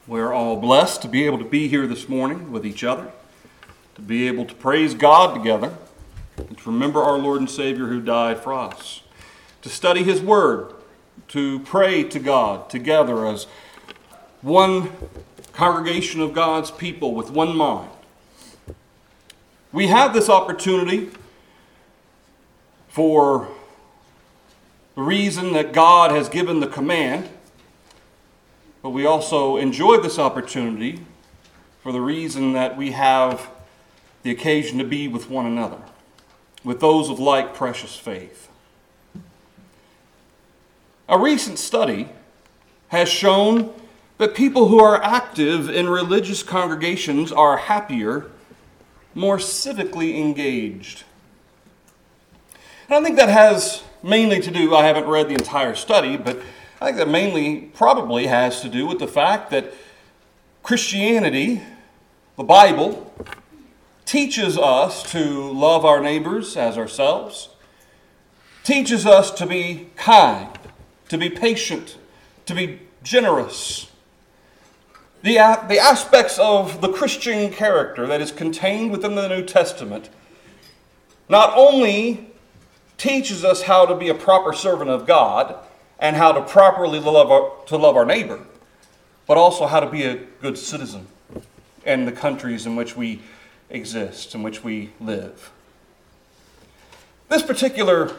We're all blessed to be able to be here this morning with each other, to be able to praise God together, and to remember our Lord and Savior who died for us, to study His Word, to pray to God together as one congregation of God's people with one mind. We have this opportunity for the reason that God has given the command, but we also enjoy this opportunity for the reason that we have the occasion to be with one another, with those of like precious faith. A recent study has shown that people who are active in religious congregations are happier, more civically engaged. And I think that has mainly to do, I haven't read the entire study, but I think that mainly probably has to do with the fact that Christianity, the Bible, teaches us to love our neighbors as ourselves, teaches us to be kind, to be patient, to be generous. The aspects of the Christian character that is contained within the New Testament not only teaches us how to be a proper servant of God and how to properly love our neighbor, but also how to be a good citizen in the countries in which we exist, in which we live. This particular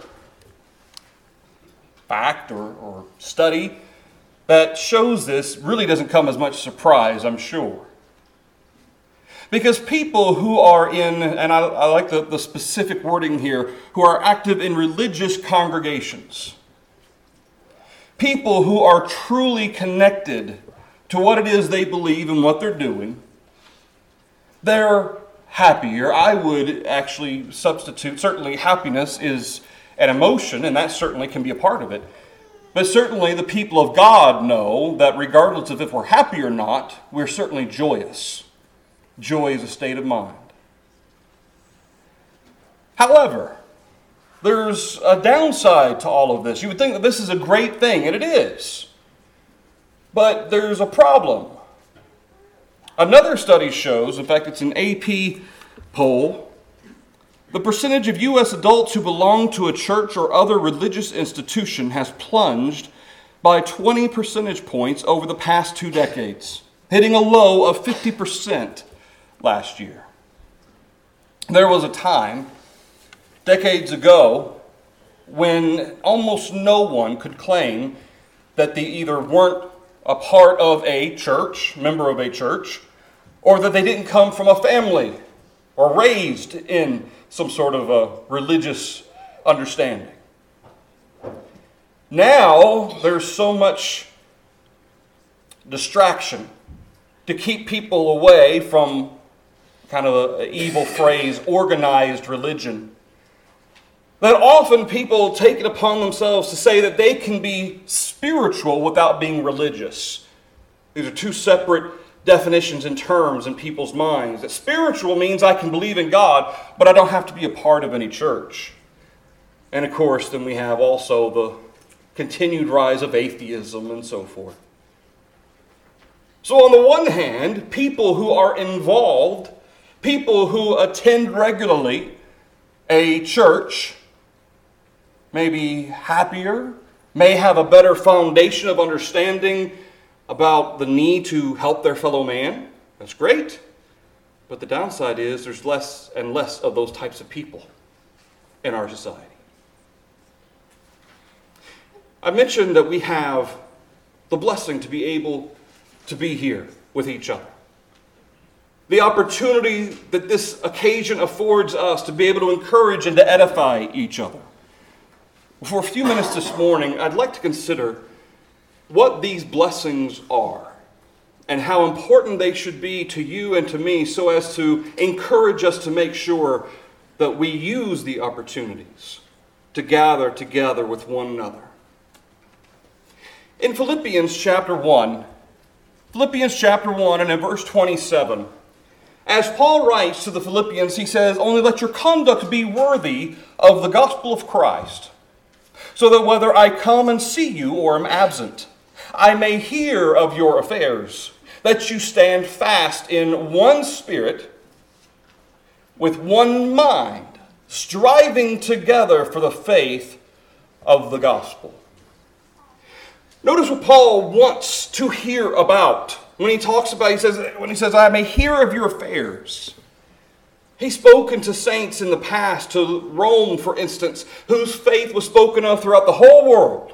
fact or study that shows this really doesn't come as much surprise, I'm sure. Because people who are in, and I like the specific wording here, who are active in religious congregations, people who are truly connected to what it is they believe and what they're doing, they're happier. I would actually substitute, certainly happiness is an emotion, and that certainly can be a part of it. But certainly the people of God know that regardless of if we're happy or not, we're certainly joyous. Joy is a state of mind. However, there's a downside to all of this. You would think that this is a great thing, and it is. But there's a problem. Another study shows, in fact, it's an AP poll, the percentage of U.S. adults who belong to a church or other religious institution has plunged by 20 percentage points over the past 2 decades, hitting a low of 50% last year. There was a time, decades ago, when almost no one could claim that they either weren't a part of a church, member of a church, or that they didn't come from a family or raised in some sort of a religious understanding. Now, there's so much distraction to keep people away from kind of an evil phrase, organized religion, that often people take it upon themselves to say that they can be spiritual without being religious. These are two separate definitions and terms in people's minds. That spiritual means I can believe in God, but I don't have to be a part of any church. And of course, then we have also the continued rise of atheism and so forth. So on the one hand, people who are involved, people who attend regularly a church, may be happier, may have a better foundation of understanding about the need to help their fellow man. That's great. But the downside is there's less and less of those types of people in our society. I mentioned that we have the blessing to be able to be here with each other. The opportunity that this occasion affords us to be able to encourage and to edify each other. For a few minutes this morning, I'd like to consider what these blessings are and how important they should be to you and to me so as to encourage us to make sure that we use the opportunities to gather together with one another. In Philippians chapter 1 and in verse 27, as Paul writes to the Philippians, he says, "Only let your conduct be worthy of the gospel of Christ, so that whether I come and see you or am absent, I may hear of your affairs, that you stand fast in one spirit, with one mind, striving together for the faith of the gospel. Notice what Paul wants to hear about when he talks about, when he says, I may hear of your affairs. He's spoken to saints in the past, to Rome, for instance, whose faith was spoken of throughout the whole world.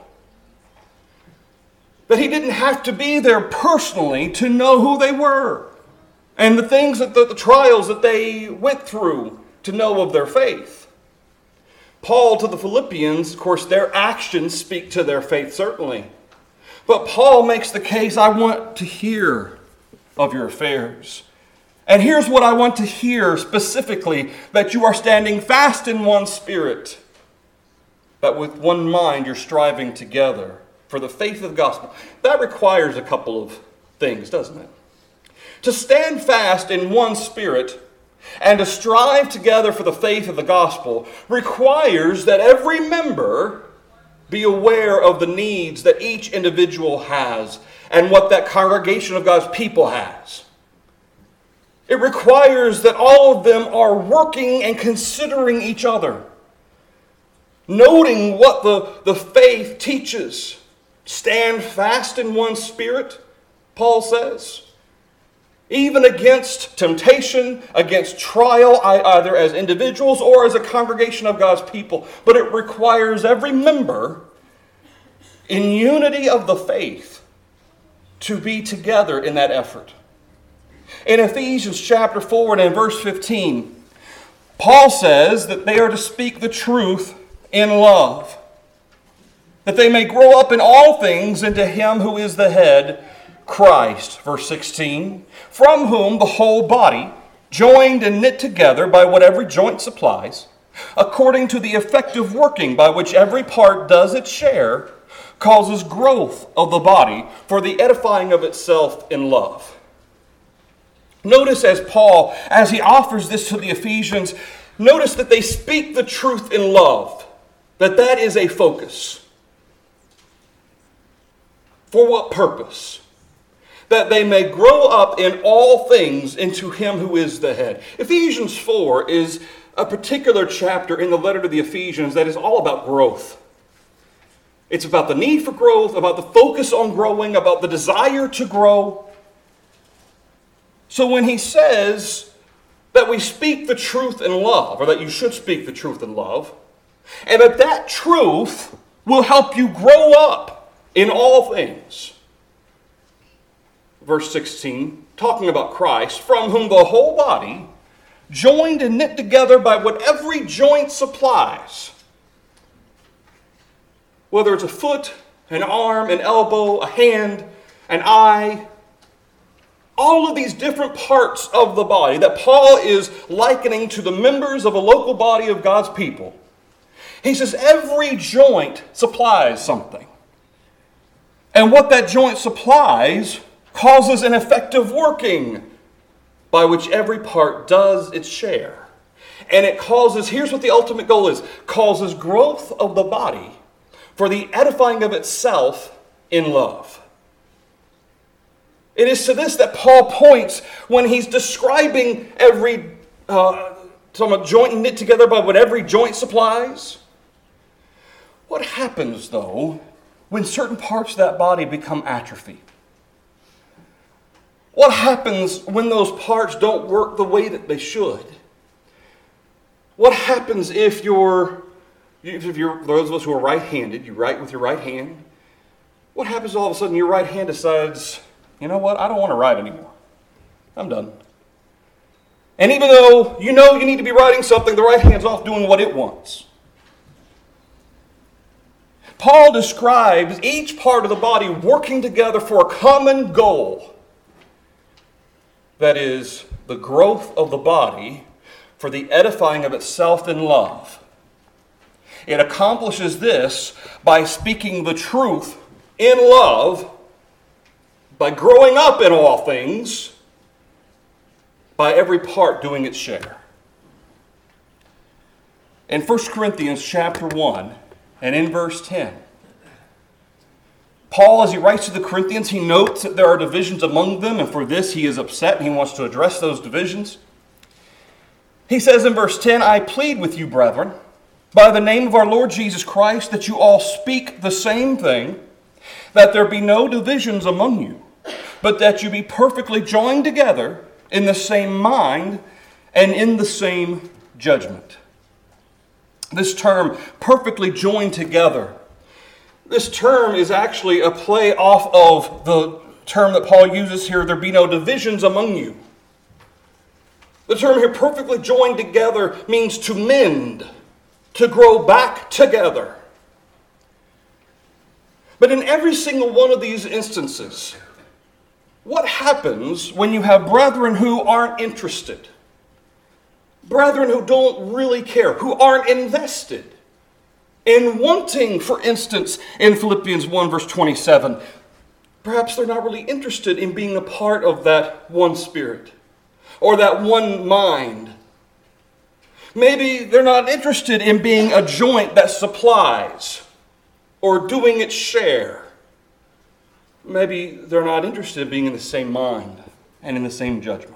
That he didn't have to be there personally to know who they were and the things that the trials that they went through to know of their faith. Paul to the Philippians, of course, their actions speak to their faith, certainly. But Paul makes the case, I want to hear of your affairs. And here's what I want to hear specifically, that you are standing fast in one spirit, that with one mind you're striving together for the faith of the gospel. That requires a couple of things, doesn't it? To stand fast in one spirit and to strive together for the faith of the gospel requires that every member be aware of the needs that each individual has and what that congregation of God's people has. It requires that all of them are working and considering each other, noting what the faith teaches. Stand fast in one spirit, Paul says, even against temptation, against trial, either as individuals or as a congregation of God's people. But it requires every member in unity of the faith to be together in that effort. In Ephesians chapter 4 and in verse 15, Paul says that they are to speak the truth in love, that they may grow up in all things into him who is the head, Christ. Verse 16, from whom the whole body, joined and knit together by what every joint supplies, according to the effective working by which every part does its share, causes growth of the body for the edifying of itself in love. Notice as Paul, as he offers this to the Ephesians, notice that they speak the truth in love, that is a focus. For what purpose? That they may grow up in all things into him who is the head. Ephesians 4 is a particular chapter in the letter to the Ephesians that is all about growth. It's about the need for growth, about the focus on growing, about the desire to grow. So when he says that we speak the truth in love, or that you should speak the truth in love, and that truth will help you grow up in all things. Verse 16, talking about Christ, from whom the whole body, joined and knit together by what every joint supplies, whether it's a foot, an arm, an elbow, a hand, an eye, all of these different parts of the body that Paul is likening to the members of a local body of God's people. He says every joint supplies something. And what that joint supplies causes an effective working by which every part does its share. And it causes, here's what the ultimate goal is, causes growth of the body for the edifying of itself in love. It is to this that Paul points when he's describing every joint knit together by what every joint supplies. What happens, though, when certain parts of that body become atrophy? What happens when those parts don't work the way that they should? What happens if you're those of us who are right-handed, you write with your right hand? What happens all of a sudden your right hand decides, you know what, I don't want to write anymore. I'm done. And even though you know you need to be writing something, the right hand's off doing what it wants. Paul describes each part of the body working together for a common goal. That is, the growth of the body for the edifying of itself in love. It accomplishes this by speaking the truth in love, by growing up in all things, by every part doing its share. In 1 Corinthians chapter 1 and in verse 10, Paul, as he writes to the Corinthians, he notes that there are divisions among them, and for this he is upset, and he wants to address those divisions. He says in verse 10, I plead with you, brethren, by the name of our Lord Jesus Christ, that you all speak the same thing, that there be no divisions among you, but that you be perfectly joined together in the same mind and in the same judgment. This term, perfectly joined together, this term is actually a play off of the term that Paul uses here, there be no divisions among you. The term here, perfectly joined together, means to mend, to grow back together. But in every single one of these instances, what happens when you have brethren who aren't interested? Brethren who don't really care, who aren't invested in wanting, for instance, in Philippians 1 verse 27, perhaps they're not really interested in being a part of that one spirit or that one mind. Maybe they're not interested in being a joint that supplies or doing its share. Maybe they're not interested in being in the same mind and in the same judgment.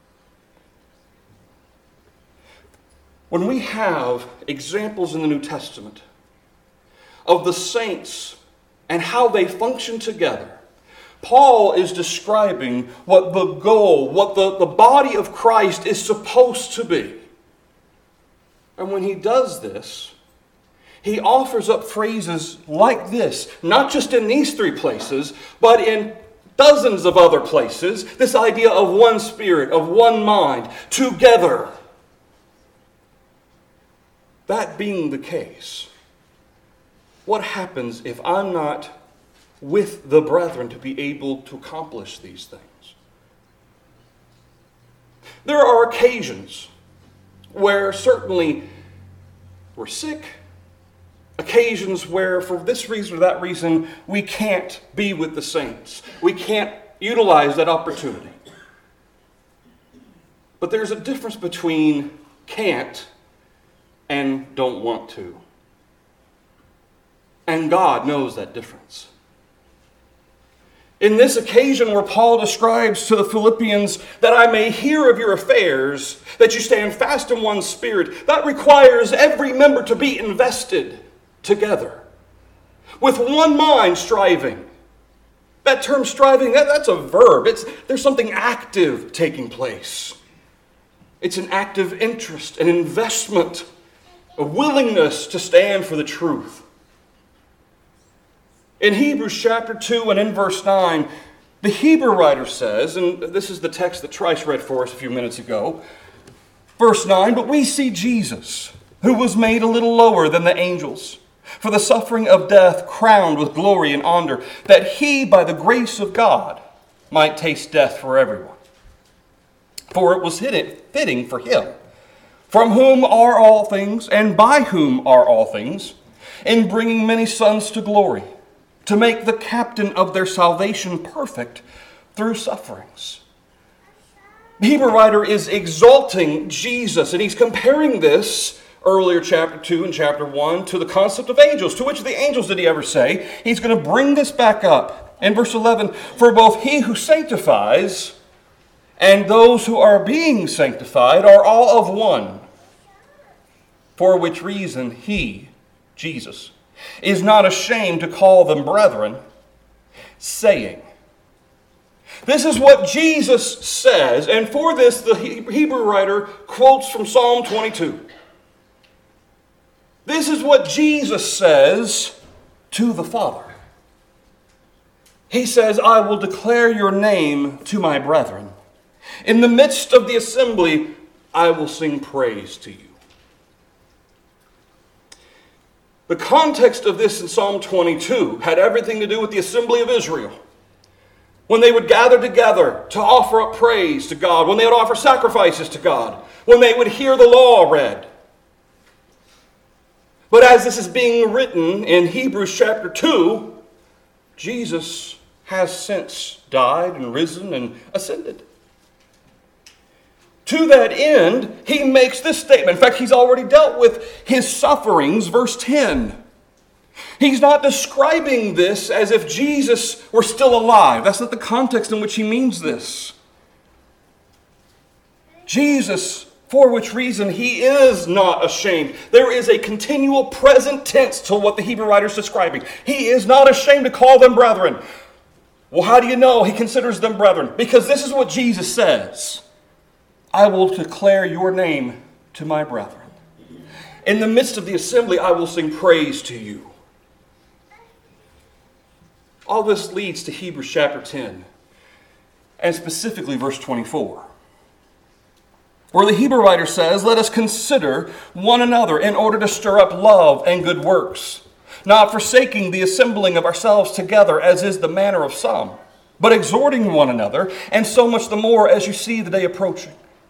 When we have examples in the New Testament of the saints and how they function together, Paul is describing what the goal, what the body of Christ is supposed to be. And when he does this, he offers up phrases like this, not just in these three places, but in dozens of other places, this idea of one spirit, of one mind, together. That being the case, what happens if I'm not with the brethren to be able to accomplish these things? There are occasions where certainly we're sick, occasions where for this reason or that reason we can't be with the saints. We can't utilize that opportunity. But there's a difference between can't and don't want to. And God knows that difference. In this occasion where Paul describes to the Philippians that I may hear of your affairs, that you stand fast in one spirit, that requires every member to be invested together, with one mind striving. That term striving, that's a verb. There's something active taking place. It's an active interest, an investment, a willingness to stand for the truth. In Hebrews chapter 2 and in verse 9, the Hebrew writer says, and this is the text that Trice read for us a few minutes ago, verse 9, but we see Jesus, who was made a little lower than the angels, for the suffering of death crowned with glory and honor, that he, by the grace of God, might taste death for everyone. For it was fitting for him, from whom are all things, and by whom are all things, in bringing many sons to glory, to make the captain of their salvation perfect through sufferings. The Hebrew writer is exalting Jesus, and he's comparing this earlier chapter 2 and chapter 1 to the concept of angels. To which of the angels did he ever say? He's going to bring this back up in verse 11. For both he who sanctifies and those who are being sanctified are all of one. For which reason he, Jesus, is not ashamed to call them brethren, saying. This is what Jesus says, and for this the Hebrew writer quotes from Psalm 22. This is what Jesus says to the Father. He says, I will declare your name to my brethren. In the midst of the assembly, I will sing praise to you. The context of this in Psalm 22 had everything to do with the assembly of Israel. When they would gather together to offer up praise to God, when they would offer sacrifices to God, when they would hear the law read. But as this is being written in Hebrews chapter 2, Jesus has since died and risen and ascended. To that end, he makes this statement. In fact, he's already dealt with his sufferings, verse 10. He's not describing this as if Jesus were still alive. That's not the context in which he means this. Jesus, for which reason he is not ashamed. There is a continual present tense to what the Hebrew writer is describing. He is not ashamed to call them brethren. Well, how do you know he considers them brethren? Because this is what Jesus says. I will declare your name to my brethren. In the midst of the assembly, I will sing praise to you. All this leads to Hebrews chapter 10, and specifically verse 24, where the Hebrew writer says, let us consider one another in order to stir up love and good works, not forsaking the assembling of ourselves together, as is the manner of some, but exhorting one another, and so much the more as you see the day approaching.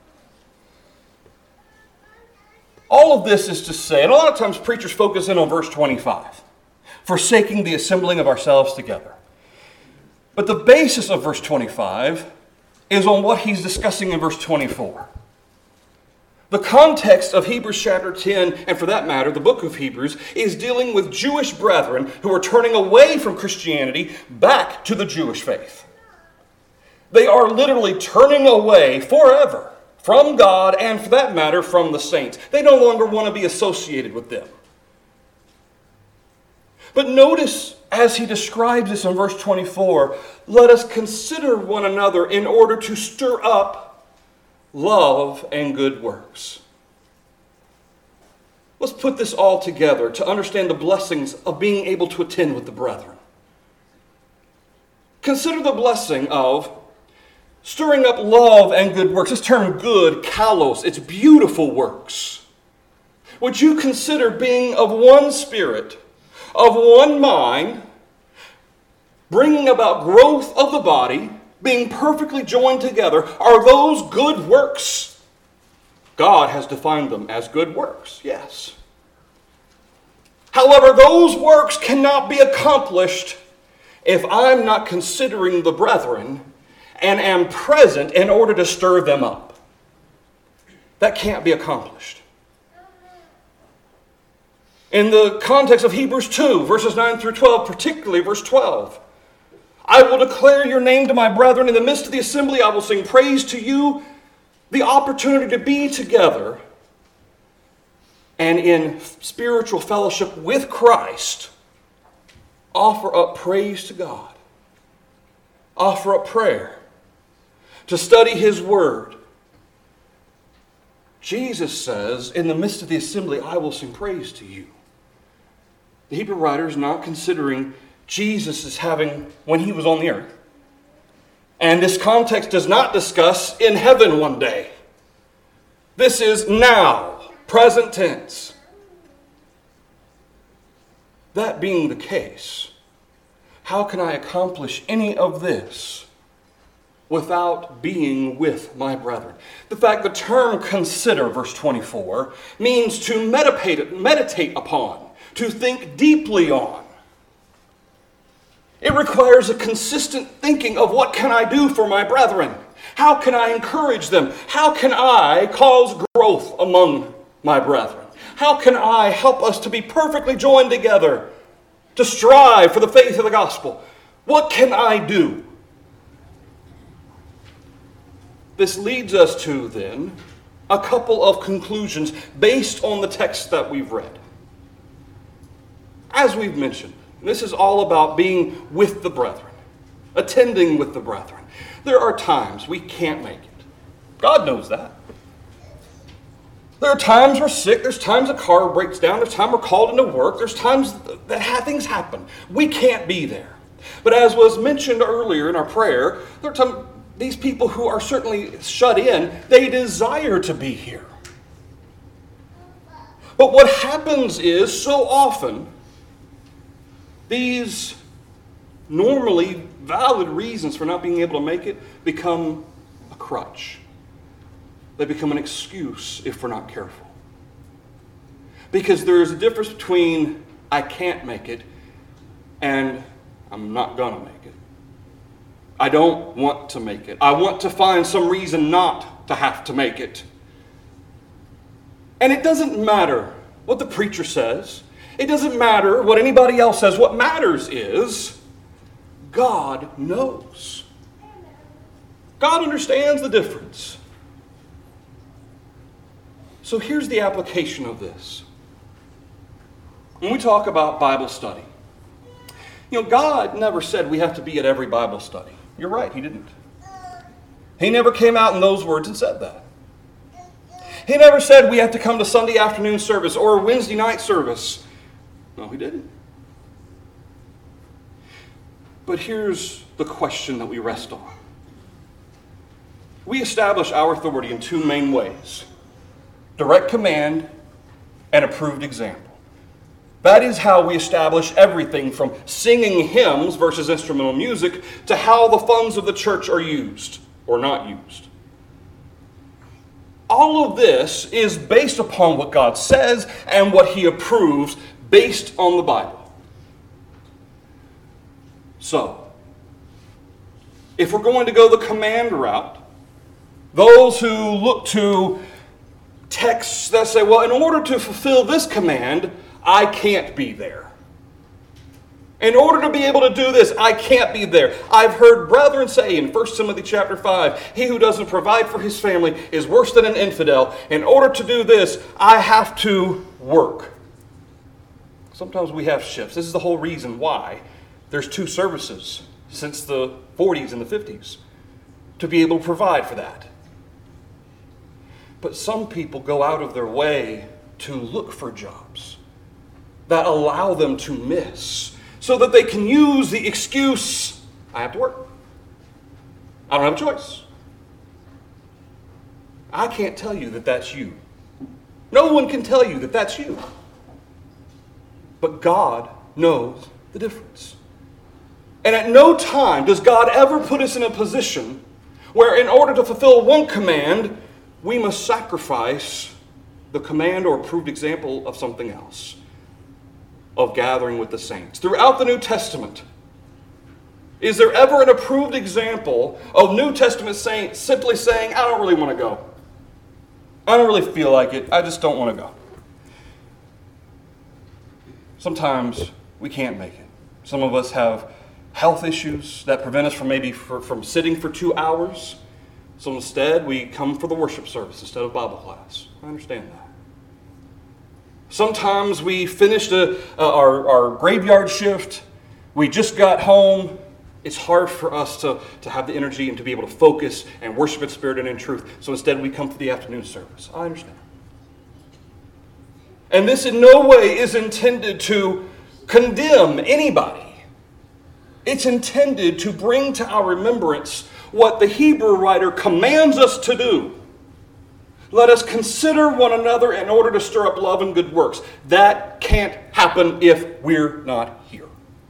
All of this is to say, and a lot of times preachers focus in on verse 25, forsaking the assembling of ourselves together. But the basis of verse 25 is on what he's discussing in verse 24. The context of Hebrews chapter 10, and for that matter, the book of Hebrews, is dealing with Jewish brethren who are turning away from Christianity back to the Jewish faith. They are literally turning away forever from God and, for that matter, from the saints. They no longer want to be associated with them. But notice, as he describes this in verse 24, let us consider one another in order to stir up love and good works. Let's put this all together to understand the blessings of being able to attend with the brethren. Consider the blessing of stirring up love and good works. This term good, kalos, it's beautiful works. Would you consider being of one spirit, of one mind, bringing about growth of the body, being perfectly joined together? Are those good works? God has defined them as good works, yes. However, those works cannot be accomplished if I'm not considering the brethren and am present in order to stir them up. That can't be accomplished. In the context of Hebrews 2, verses 9 through 12, particularly verse 12, I will declare your name to my brethren. In the midst of the assembly, I will sing praise to you. The opportunity to be together and in spiritual fellowship with Christ, offer up praise to God. Offer up prayer. To study his word. Jesus says, in the midst of the assembly, I will sing praise to you. The Hebrew writer is not considering Jesus as having when he was on the earth. And this context does not discuss in heaven one day. This is now, present tense. That being the case, how can I accomplish any of this without being with my brethren? The fact the term consider, verse 24, means to meditate upon, to think deeply on. It requires a consistent thinking of what can I do for my brethren? How can I encourage them? How can I cause growth among my brethren? How can I help us to be perfectly joined together, to strive for the faith of the gospel? What can I do? This leads us to, then, a couple of conclusions based on the text that we've read. As we've mentioned, this is all about being with the brethren, attending with the brethren. There are times we can't make it. God knows that. There are times we're sick. There's times a car breaks down. There's times we're called into work. There's times that things happen. We can't be there. But as was mentioned earlier in our prayer, there are times these people who are certainly shut in, they desire to be here. But what happens is, so often, these normally valid reasons for not being able to make it become a crutch. They become an excuse if we're not careful. Because there is a difference between I can't make it and I'm not going to make it. I don't want to make it. I want to find some reason not to have to make it. And it doesn't matter what the preacher says. It doesn't matter what anybody else says. What matters is God knows. God understands the difference. So here's the application of this. When we talk about Bible study, God never said we have to be at every Bible study. You're right, He didn't. He never came out in those words and said that. He never said we have to come to Sunday afternoon service or Wednesday night service. No, He didn't. But here's the question that we rest on. We establish our authority in two main ways: direct command and approved example. That is how we establish everything from singing hymns versus instrumental music to how the funds of the church are used or not used. All of this is based upon what God says and what He approves based on the Bible. So, if we're going to go the command route, those who look to texts that say, well, in order to fulfill this command, I can't be there. In order to be able to do this, I can't be there. I've heard brethren say in 1 Timothy chapter 5, he who doesn't provide for his family is worse than an infidel. In order to do this, I have to work. Sometimes we have shifts. This is the whole reason why there's 2 services since the 40s and the 50s, to be able to provide for that. But some people go out of their way to look for jobs that allow them to miss, so that they can use the excuse, I have to work. I don't have a choice. I can't tell you that that's you. No one can tell you that that's you. But God knows the difference. And at no time does God ever put us in a position where in order to fulfill one command, we must sacrifice the command or approved example of something else, of gathering with the saints. Throughout the New Testament, is there ever an approved example of New Testament saints simply saying, I don't really want to go. I don't really feel like it. I just don't want to go. Sometimes we can't make it. Some of us have health issues that prevent us from sitting for 2 hours. So instead, we come for the worship service instead of Bible class. I understand that. Sometimes we finished our graveyard shift. We just got home. It's hard for us to have the energy and to be able to focus and worship in spirit and in truth. So instead, we come for the afternoon service. I understand. And this in no way is intended to condemn anybody. It's intended to bring to our remembrance what the Hebrew writer commands us to do. Let us consider one another in order to stir up love and good works. That can't happen if we're not here.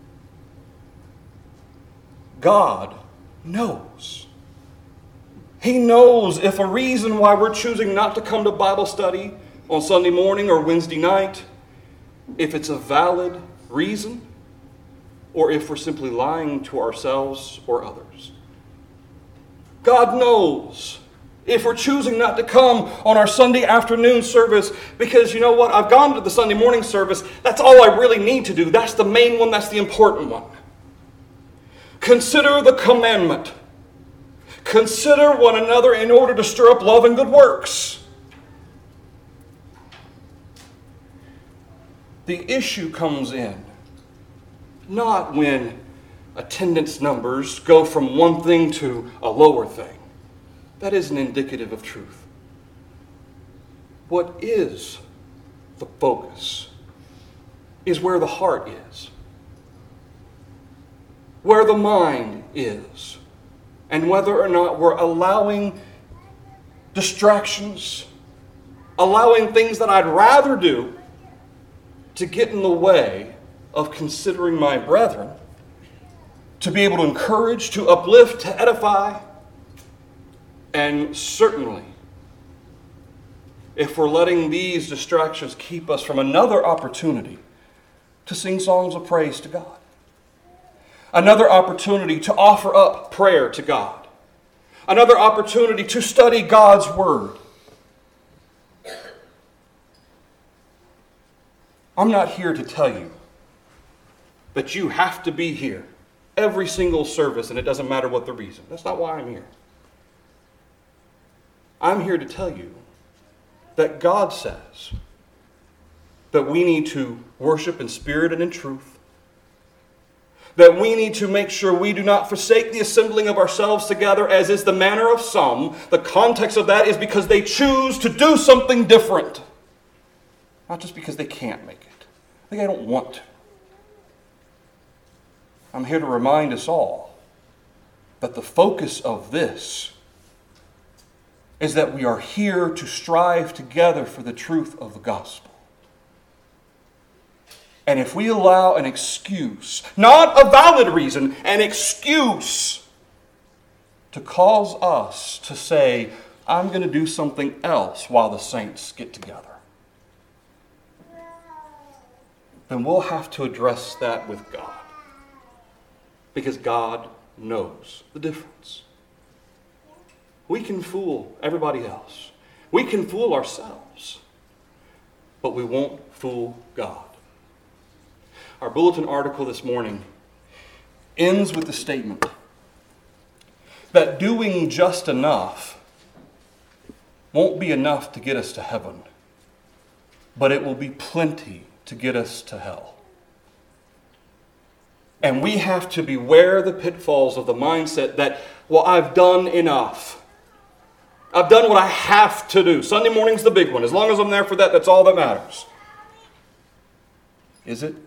God knows. He knows if a reason why we're choosing not to come to Bible study on Sunday morning or Wednesday night, if it's a valid reason, or if we're simply lying to ourselves or others. God knows if we're choosing not to come on our Sunday afternoon service because, you know what, I've gone to the Sunday morning service. That's all I really need to do. That's the main one. That's the important one. Consider the commandment. Consider one another in order to stir up love and good works. The issue comes in not when attendance numbers go from one thing to a lower thing. That isn't indicative of truth. What is the focus is where the heart is, where the mind is, and whether or not we're allowing distractions, allowing things that I'd rather do to get in the way of considering my brethren, to be able to encourage, to uplift, to edify, and certainly, if we're letting these distractions keep us from another opportunity to sing songs of praise to God, another opportunity to offer up prayer to God, another opportunity to study God's Word. I'm not here to tell you that you have to be here every single service and it doesn't matter what the reason. That's not why I'm here. I'm here to tell you that God says that we need to worship in spirit and in truth, that we need to make sure we do not forsake the assembling of ourselves together, as is the manner of some. The context of that is because they choose to do something different. Not just because they can't make it. They don't want to. I'm here to remind us all that the focus of this is that we are here to strive together for the truth of the gospel. And if we allow an excuse, not a valid reason, an excuse to cause us to say, I'm going to do something else while the saints get together, then we'll have to address that with God. Because God knows the difference. We can fool everybody else. We can fool ourselves. But we won't fool God. Our bulletin article this morning ends with the statement that doing just enough won't be enough to get us to heaven, but it will be plenty to get us to hell. And we have to beware the pitfalls of the mindset that, well, I've done enough. I've done what I have to do. Sunday morning's the big one. As long as I'm there for that, that's all that matters. Is it?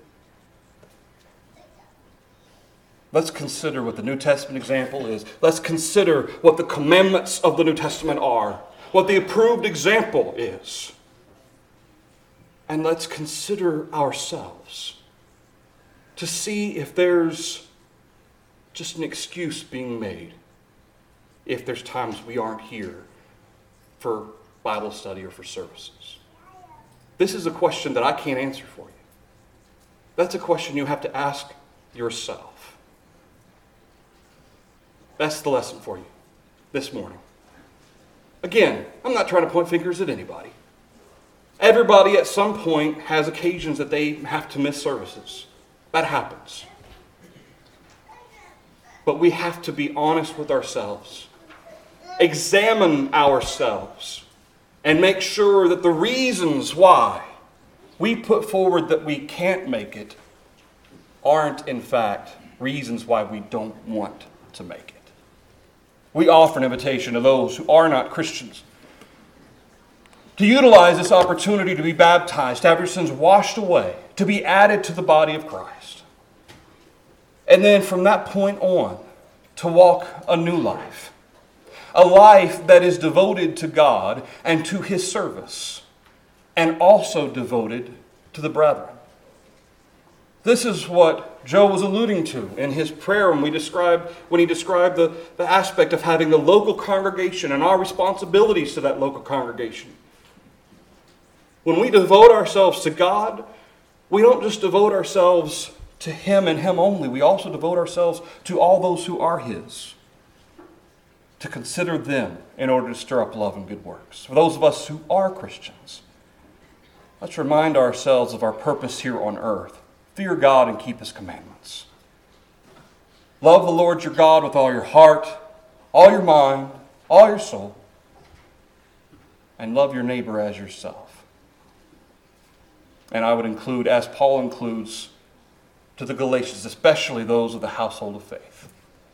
Let's consider what the New Testament example is. Let's consider what the commandments of the New Testament are. What the approved example is. And let's consider ourselves to see if there's just an excuse being made. If there's times we aren't here for Bible study or for services. This is a question that I can't answer for you. That's a question you have to ask yourself. That's the lesson for you this morning. Again, I'm not trying to point fingers at anybody. Everybody at some point has occasions that they have to miss services. That happens. But we have to be honest with ourselves. Examine ourselves. And make sure that the reasons why we put forward that we can't make it aren't, in fact, reasons why we don't want to make it. We offer an invitation to those who are not Christians to utilize this opportunity to be baptized, to have your sins washed away, to be added to the body of Christ. And then from that point on, to walk a new life. A life that is devoted to God and to His service, and also devoted to the brethren. This is what Joe was alluding to in his prayer when he described the aspect of having the local congregation and our responsibilities to that local congregation. When we devote ourselves to God, we don't just devote ourselves to Him and Him only. We also devote ourselves to all those who are His. To consider them in order to stir up love and good works. For those of us who are Christians, let's remind ourselves of our purpose here on earth. Fear God and keep His commandments. Love the Lord your God with all your heart, all your mind, all your soul, and love your neighbor as yourself. And I would include, as Paul includes to the Galatians, especially those of the household of faith.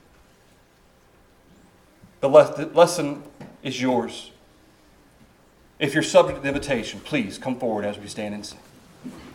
The lesson is yours. If you're subject to the invitation, please come forward as we stand and sing.